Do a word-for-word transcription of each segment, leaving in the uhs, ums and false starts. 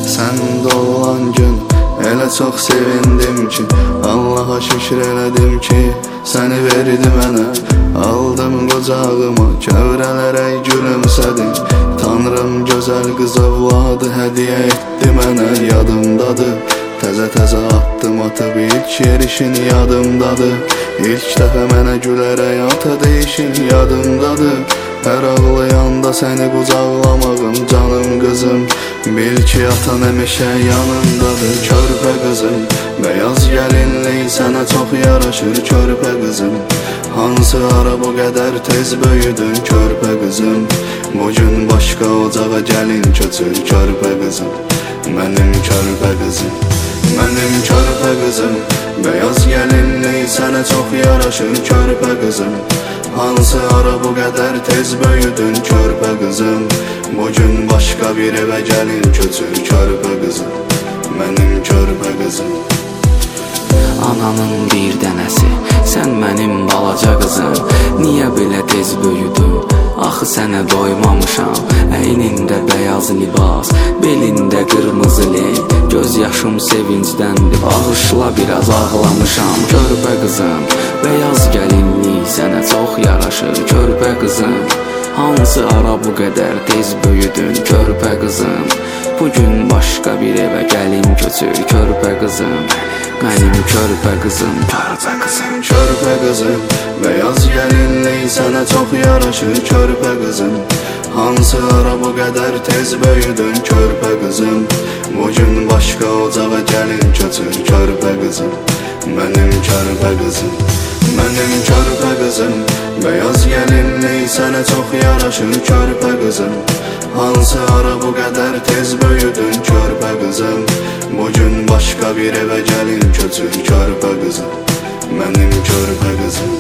Səndə olan gün elə çox sevindim ki, Allaha şükür elədim ki, səni verdi mənə. Aldım qocağıma, kövrələrək gülümsədim. Tanrım gözəl qız övladı hədiyyə etdi mənə. Yadımdadır, təzə-təzə atdım atıb ilk yerişin yadımdadır. İlk dəfə mənə gülərək ata deyişin yadımdadır. Hər ağlayanda səni qucaqlamağım canım qızım. Bil ki atan həmişə yanındadır körpə qızım. Bəyaz gəlinlik sənə çox yaraşır körpə qızım. Hansı ara bu qədər tez böyüdün körpə qızım. Bugün başqa ocağa gəlin köçür körpə qızım. Mənim körpə qızım, mənim körpə qızım. Bəyaz gəlinlik sənə çox yaraşır körpə qızım. Hansı ara bu qədər tez böyüdün körpə qızım. Bugün başqa bir evə gəlin köçür körpə qızım. Mənim körpə qızım. Ananın bir dənəsi, sən mənim balaca qızım. Niyə belə tez böyüdün? Axı sənə doymamışam. Əynində bəyaz libas, belində qırmızı lent. Göz yaşım sevincdəndir, bağışla biraz ağlamışam. Körpə qızım, bəyaz gəlinlik sənə çox yaraşır körpə qızım. Hansı ara bu qədər tez böyüdün körpə qızım. Bugün başqa bir evə gəlin köçür körpə qızım. Mənim körpə qızım, körpə qızım, körpə qızım. Bəyaz gəlinlik sənə çox yaraşır körpə qızım. Hansı ara bu qədər tez böyüdün körpə qızım. Bugün başqa ocağa gəlin köçür körpə qızım. Mənim körpə qızım, mənim körpə qızım. Bəyaz gəlinlik sənə çox yaraşır körpə qızım. Hansı ara bu qədər tez böyüdün körpə qızım. Bugün başqa bir evə gəlin köçür körpə qızım. Mənim körpə qızım.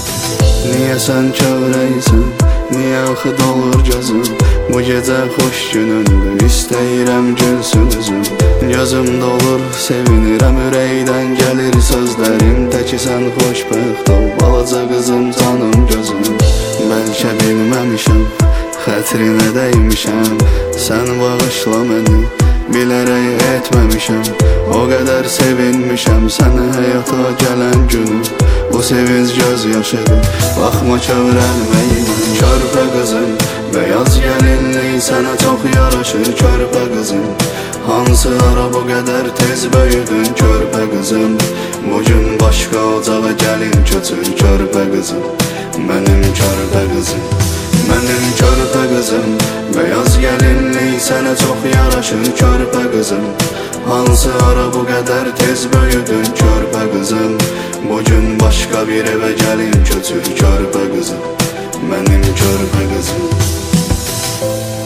Niyə sən kövrəysən, niyə axı dolur gözüm. Bu gecə xoş günündür, istəyirəm gülsün üzüm. Gözüm dolur, sevinirəm, ürəkdən gəlir sözlərim. Təki sən xoşbəxt ol, balaca qızım, canım gözüm. Bəlkə bilməmişəm, xətrinə dəymişəm. Sən bağışla məni, bilərək etməmişəm. O qədər sevinmişəm sənə həyata gələn günü. Bu sevinç göz yaşıdır, baxma kövrəlməyimə. Körpə qızım, bəyaz gəlinlik sənə çox yaraşır körpə qızım. Hansı ara bu qədər tez böyüdün körpə qızım. Bugün başqa ocağa gəlin köçür körpə qızım. Mənim körpə qızım, mənim körpə qızım. Bəyaz gəlinlik sənə çox yaraşır körpə qızım. Hansı ara bu qədər tez böyüdün körpə qızım. Bugün başqa bir evə gəlin köçür körpə qızım. Mənim körpə qızım.